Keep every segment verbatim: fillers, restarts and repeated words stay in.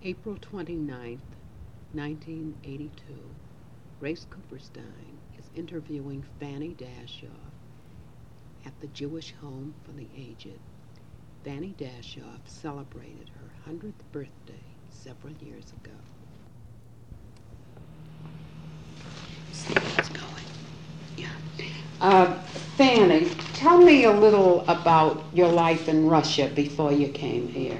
April twenty-ninth, nineteen eighty-two, Grace Cooperstein is interviewing Fanny Dashoff at the Jewish Home for the Aged. Fanny Dashoff celebrated her one hundredth birthday several years ago. See what's going. Yeah. Uh, Fanny, tell me a little about your life in Russia before you came here.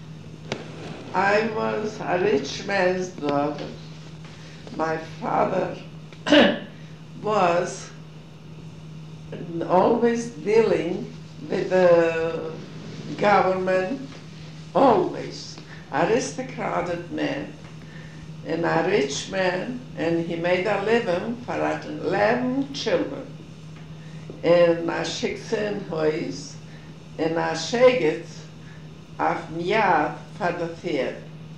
I was a rich man's daughter. My father was always dealing with the government, always. Aristocratic man and a rich man, and he made a living for eleven children. En a schicksen huis, en a scheget auf dem Jahr für die Vier.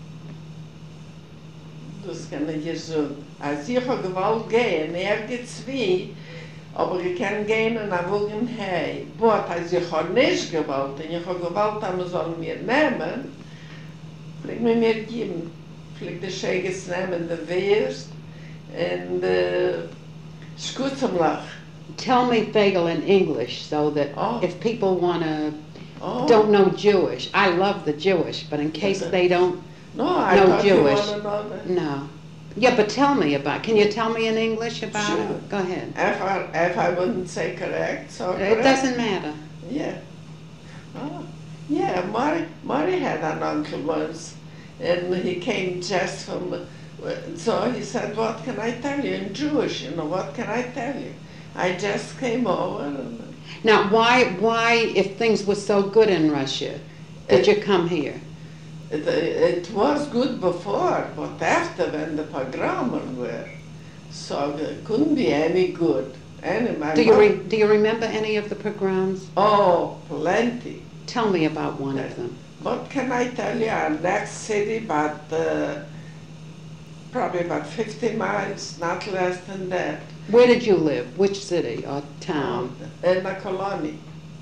Das kann ich hier sagen. Als ich habe gewollt gehen, nirgends wie, aber ich kann gehen und ich will gehen hey. But als ich habe nicht gewollt, und ich habe gewollt, dass man soll mir nehmen, vielleicht mir mir geben, vielleicht die Schäges nehmen, die Wirst, und äh, ist gut zum Lachen. Tell me Fagel in English so that Oh. if people want to, Oh. don't know Jewish, I love the Jewish, but in case they don't No, I know thought Jewish. you want to know that. No. Yeah, but tell me about, can you tell me in English about Sure. it? Go ahead. If I, if I wouldn't say correct, so It correct. doesn't matter. Yeah. Oh. Yeah, Murray, Murray had an uncle once, and he came just from, so he said, what can I tell you in Jewish, you know, what can I tell you? I just came over. And Now, why, why, if things were so good in Russia, did you come here? it, it was good before, but after when the pogroms were, so it couldn't be any good. Any, my Do you, mom- re, do you remember any of the pogroms? Oh, plenty. Tell me about one of them. What can I tell you? Our next city, about uh, probably about fifty miles, not less than that. Where did you live? Which city or town? In a colony.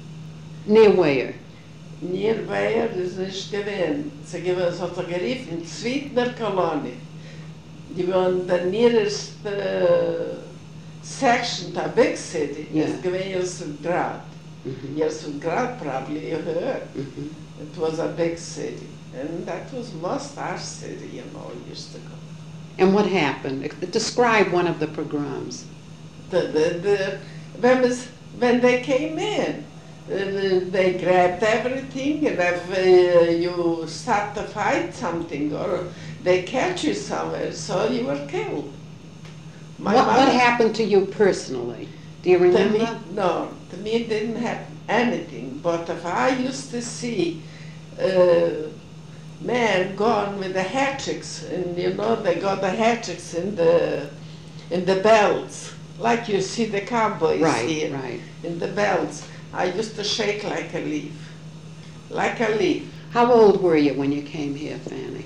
Near where? Near where is nicht gewesen. Sie gewesen, so zu geriefen, Zwietner Colony. Die waren the nearest uh, section to a big city. Yeah. Is gewesen Yosefgrad. Mhm. Yosefgrad probably you heard. Mhm. It was a big city. And that was most our city, you know, used to go. And what happened? Describe one of the pogroms. The, the, the, when, was, when they came in, uh, they grabbed everything, and if uh, you start to fight something or they catch you somewhere, so you were killed. My What, what mother- happened to you personally? Do you To me, remember? no, to me it didn't happen anything, but if I used to see uh, men gone with the hatchets, and you know they got the hatchets in the in the belts, like you see the cowboys Right, here right. in the belts. I used to shake like a leaf, like a leaf. How old were you when you came here, Fanny?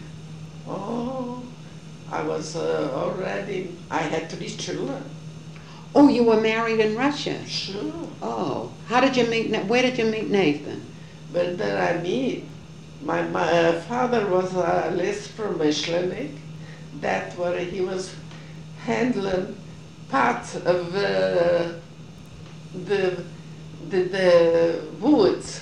Oh, I was uh, already. I had three children. Oh, you were married in Russia. Sure. Oh, how did you meet? Na- Where did you meet Nathan? But then I meet, my, my uh, father was a list Michelinik, that where he was handling parts of uh, the, the, the woods,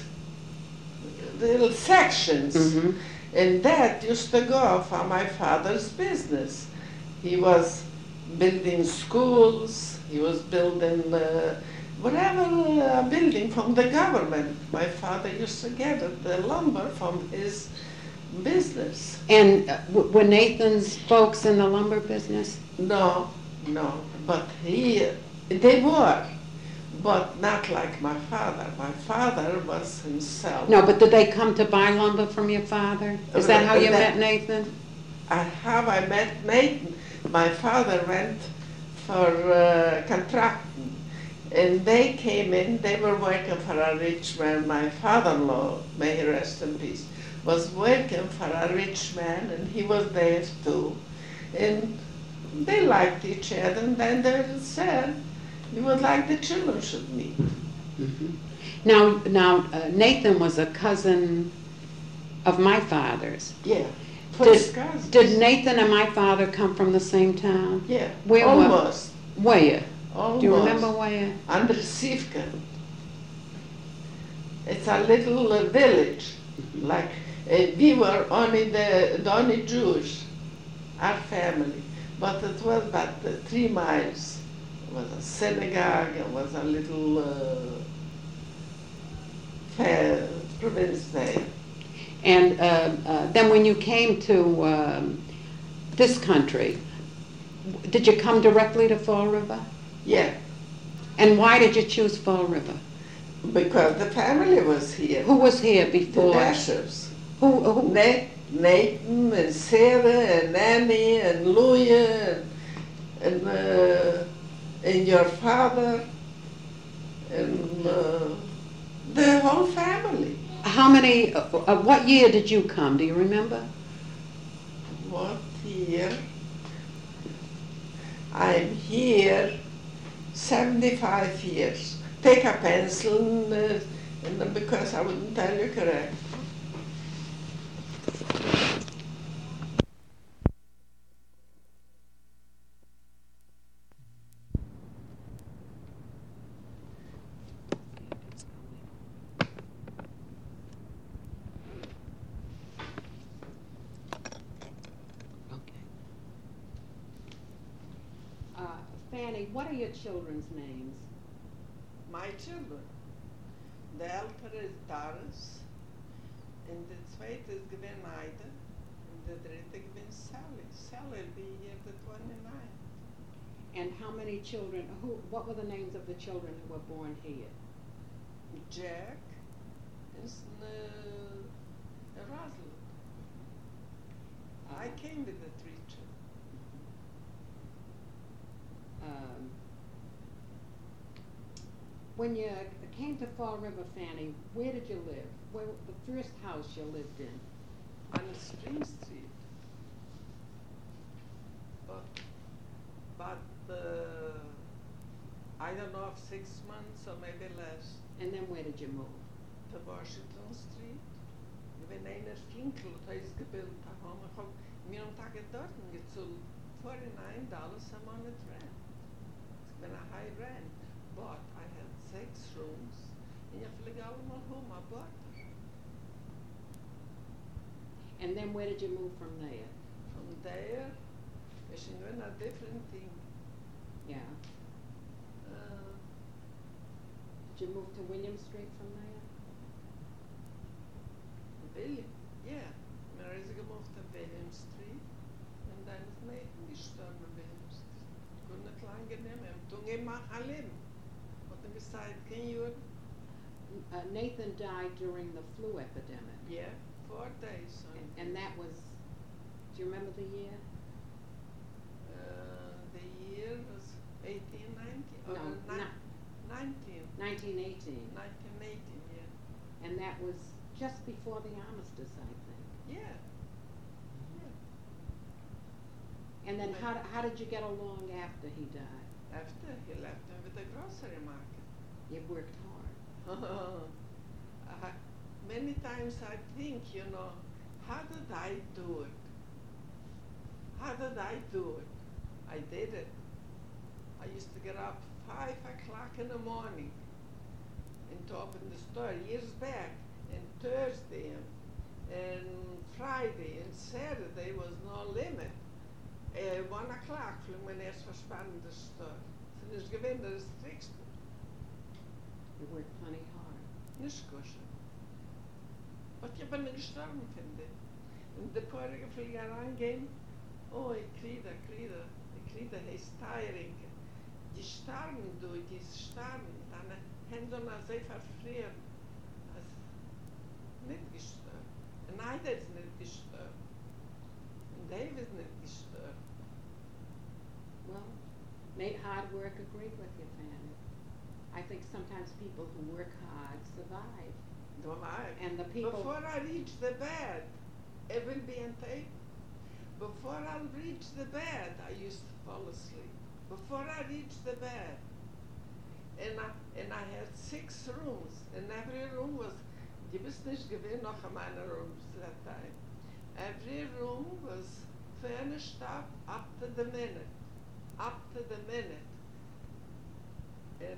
the little sections. Mm-hmm. And that used to go for my father's business. He was building schools, he was building uh, whatever uh, building from the government. My father used to get it, the lumber from his business. And uh, w- were Nathan's folks in the lumber business? No, no, but he, they were, but not like my father. My father was himself. No, but did they come to buy lumber from your father? Is that how you That- met Nathan? I, how I met Nathan, my father went for uh, contracting, and they came in, they were working for a rich man, my father-in-law, may he rest in peace, was working for a rich man, and he was there too. And they liked each other, and then they said, you would like the children should meet. Mm-hmm. Now, now uh, Nathan was a cousin of my father's. Yeah. First Did, cousins. did Nathan and my father come from the same town? Yeah, Where were- almost. Where? Almost. Do you remember where? Under Sivka. It's a little uh, village. Like uh, we were only the, the only Jews, our family, but it was about uh, three miles. It was a synagogue. It was a little uh, fair, province there. And uh, uh, then when you came to um, this country, did you come directly to Fall River? Yeah, And why did you choose Fall River? because the family was here. Who was here The before? Dashers. Who, who? Na- Nathan and Sarah and Annie and Louis and and, uh, and your father and uh, the whole family. How many, uh, uh, what year did you come? Do you remember? What year? I'm here seventy-five years. Take a pencil and, uh, and then because I wouldn't tell you correct. Okay. Uh, Fanny, what are your children's names? My children. The elder is Doris, and the zweite is gewinn Ida, and the dritte gewinn Sally. Sally will be here the twenty-ninth. And how many children, who, what were the names of the children who were born here? Jack and uh, Rosalind. I came with the three children. Um, when you came to Fall River, Fanny, where did you live? Where, the first house you lived in? On Spring Street. But, but uh, I don't know if six months or maybe less. And then where did you move? To Washington Street. Wenn einer Finkel hat es gebildet, da haben wir auch, wir haben Tage dort gezahlt, forty-nine dollars a month rent. It's been a high rent, but I had six rooms, and jag flög allemaal home, I bought her. And then where did you move from there? From there, it's been a different thing. Yeah. Uh, Did you move to William Street from there? William, yeah. Mir is gemoved to William Street, and then is Nathan gestorben on William Street. Couldn't it lang nehmen, toen ik mag alleen. Wat ik gesagt, can you? Uh, Nathan died during the flu epidemic. Yeah, four days. On, And, and that was, do you remember the year? uh, the year was eighteen nineteen, or No, ni- ni- nineteen, nineteen eighteen. nineteen eighteen, yeah. And that was just before the armistice, I think. Yeah. Yeah. And then how, d- how did you get along after he died? After he left him with the grocery market. You worked hard. uh, many times I think, you know, how did I do it? How did I do it? I did it. I used to get up five o'clock in the morning and to open the store years back, and Thursday and, and Friday and Saturday was no limit. Uh, one o'clock vloog men eerst verspannen de store. Ze is gewend de restrictie. You worked plenty hard. Nicht kuschen. Wat je bent gestorben, finde ich. Und die vorige Flieger reingehen, oh, ich kriege, ich kriege, ich kriege, er ist tiring. Die starben, du, die starben. Dann Hände mal sehr verfrieren. Also, nicht gestorben. Und einer ist nicht gestorben. Und Dave ist nicht gestorben. Well, made hard work agreed with you, Fanny. I think sometimes people who work hard survive. Don't I? And the people- Before I reach the bed, it will be on tape. Before I reach the bed, I used to fall asleep. Before I reach the bed. And I, and I had six rooms, and every room was, die bist nicht gewinn noch in meinen rooms that time. Every room was furnished up up to the minute, up to the minute. And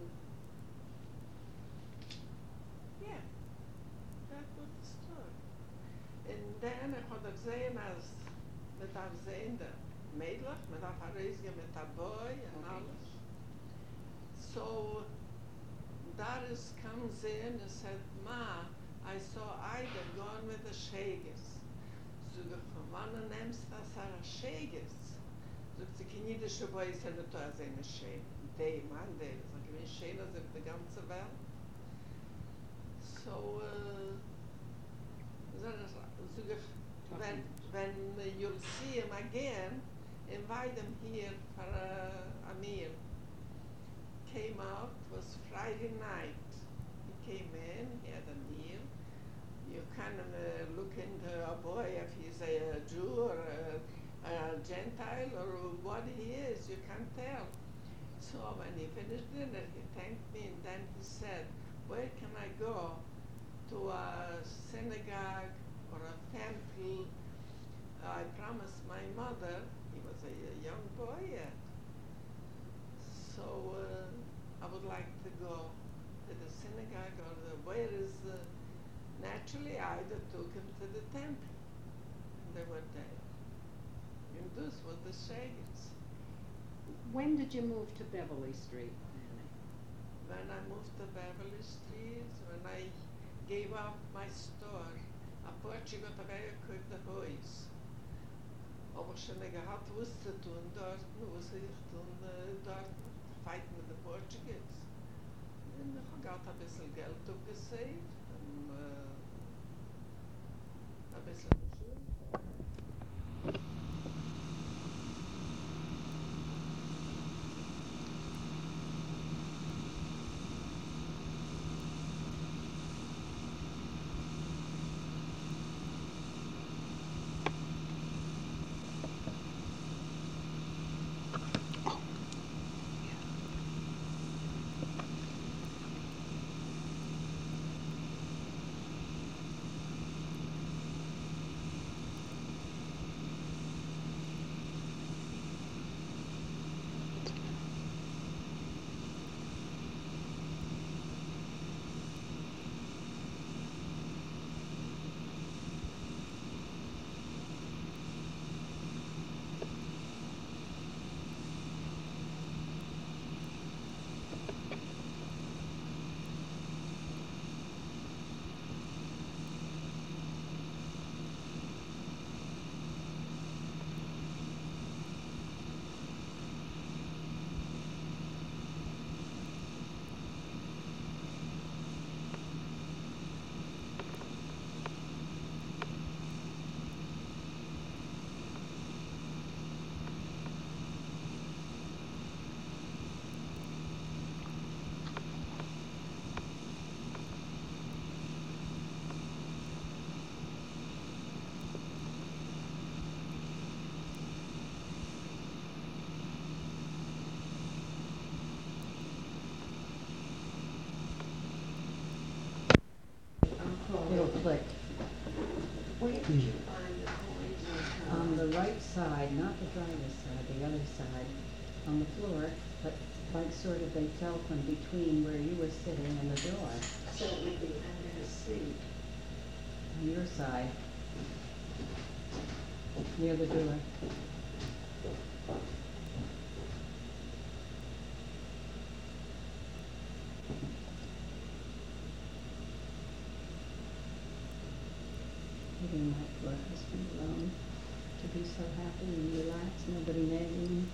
yeah, that was the story. And then ik had ik gezien als met haar zijnde meidelijk, met haar reisje met haar boy en Okay. alles. So daar is kan zijn en said, Ma, I saw Ida going with the Shagers. Zeg ik, van wanneer neemt dat haar Shagers? Zegt ze, geen jiddische boy zijn het als een Shagers. Die man, die is like een Shagers op de ganze Welt. So, uh, zeg ik, when, when uh, you'll see him again, invite him here for uh, a meal. Came out, was Friday night. He came in, he had a meal. You kind of uh, look into a boy if he's a Jew or a, a Gentile or what he is, you can't tell. So when he finished dinner, he thanked me and then he said, where can I go to a synagogue or a temple? I promised my mother, he was a, a young boy yet, so uh, I would like to go to the synagogue or the, where is the, naturally Ida took him to the temple. And they were there. And this was the Shagers. When did you move to Beverly Street, Fanny? When I moved to Beverly Street, when I gave up my store, a Portugal teruggekauft de huis. Aber schon gehabt wusste tun dort, wusste ich tun uh, dort, fight mit the Portuguese. Und ich got ein bisschen Geld aufgesaved, und uh, ein bisschen It'll click. Where did you find the coins? On the right side, not the driver's side, the other side, on the floor, but like sort of they fell from between where you were sitting and the door, So it would be under the seat. on your side, near the door. Maybe my poor husband alone, to be so happy and relaxed, nobody nagging him.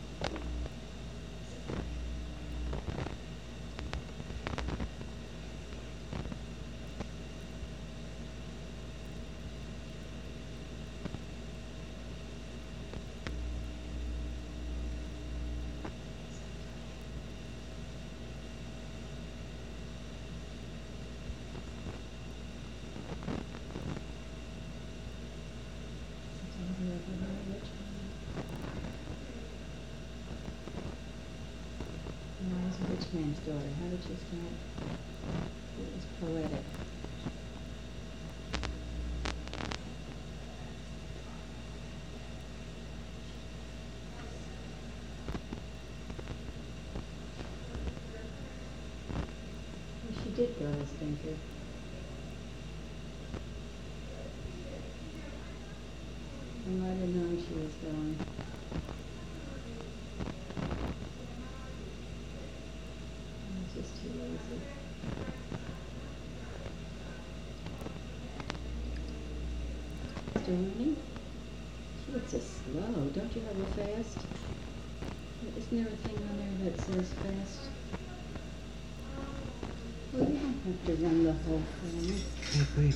Wise rich man's daughter, how did she start? It was poetic. did go to Stinker. I might have known she was going. I was just too lazy. Still running? Gee, it's so slow. Don't you have a fast? Isn't there a thing on there that says fast? Well, you don't have to run the whole thing. Okay.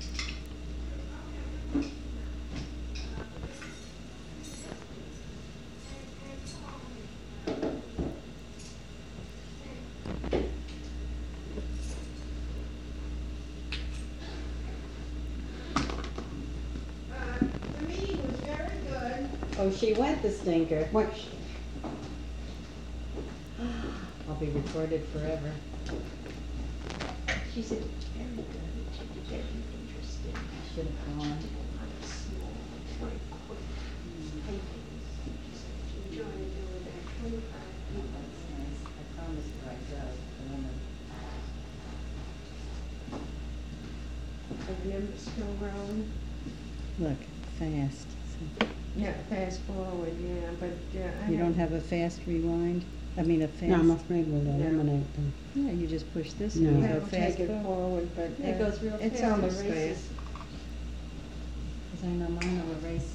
The meeting was very good. Oh, she went, the Stinker. What? I'll be recorded forever. She said, very good, she was very interesting. I should have gone. On a small, very quick paintings. She said she enjoyed doing that twenty-five people. That's nice. I promised her I'd go. but I'm Are the numbers still rolling? a- Look, fast. So Yeah, fast forward, yeah, but, uh, I you don't have a fast rewind? I mean, a fast. No, I'm afraid we'll eliminate them. Yeah, you just push this No. and you That go will fast take it forward. forward, but, Yeah, it uh, goes real it's fast. almost It races. fast. Cause I know mine will erase.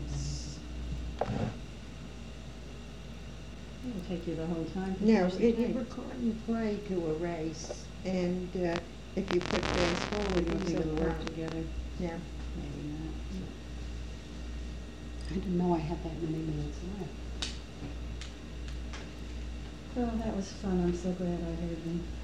It'll take you the whole time to No, finish the it, you tape. record and play to erase, and, uh, if you put fast forward, I don't it's think a it'll work problem. together. Yeah. Maybe not. I didn't know I had that many minutes left. Well, that was fun. I'm so glad I heard them.